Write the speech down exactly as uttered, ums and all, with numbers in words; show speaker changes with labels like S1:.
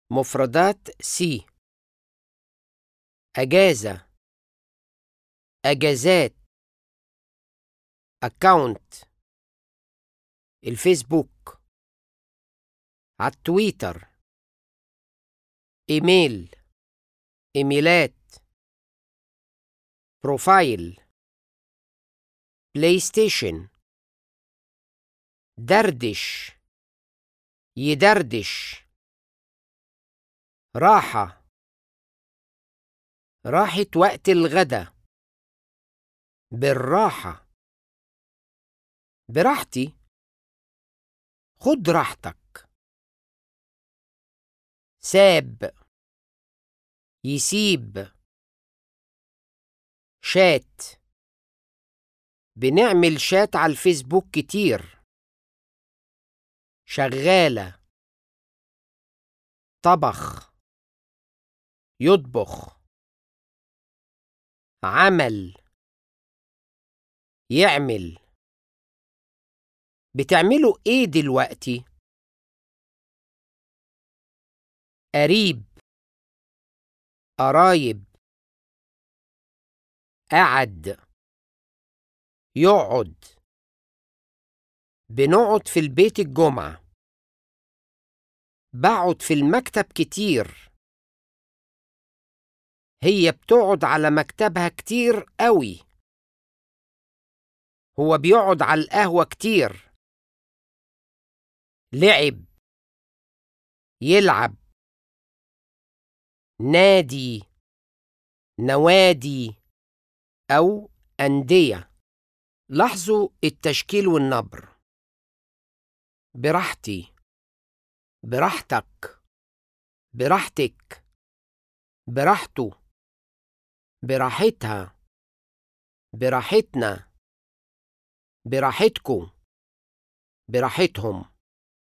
S1: مفردات سي. أجازة، أجازات. أكاونت، الفيسبوك، على التويتر. إيميل، إيميلات. بروفايل، بلاي ستيشن. دردش، يدردش. راحة، راحة وقت الغدا. بالراحة، براحتي. خد راحتك. ساب، يسيب. شات، بنعمل شات على الفيسبوك كتير. شغالة، طبخ، يطبخ. عمل، يعمل. بتعملوا ايه دلوقتي؟ قريب، قرايب. قعد، يقعد. بنقعد في البيت الجمعة. بقعد في المكتب كتير. هي بتقعد على مكتبها كتير قوي. هو بيقعد على القهوة كتير. لعب، يلعب. نادي، نوادي أو أندية. لاحظوا التشكيل والنبر. براحتي، براحتك، براحتك. براحته، براحتها، براحتنا، براحتكم، براحتهم.